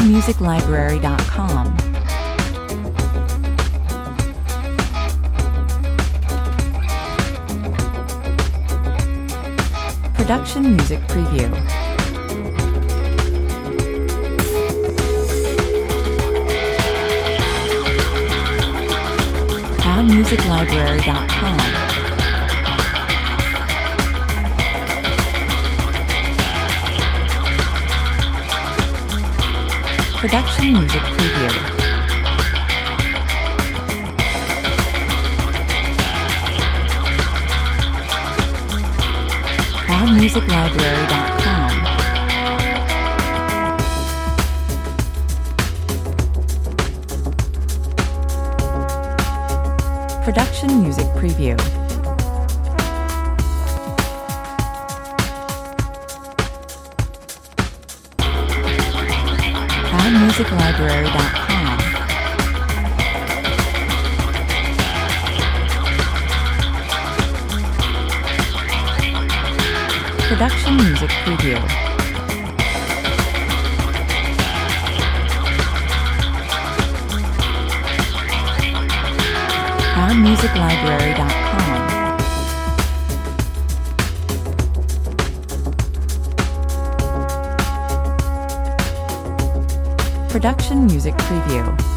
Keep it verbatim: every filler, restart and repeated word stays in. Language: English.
music library dot com. Production Music Preview. cloud music library dot com. Production Music Preview. cloud music library dot com. Production Music Preview. cloud music library dot com. Production Music Preview. cloud music library dot com. Production Music Preview.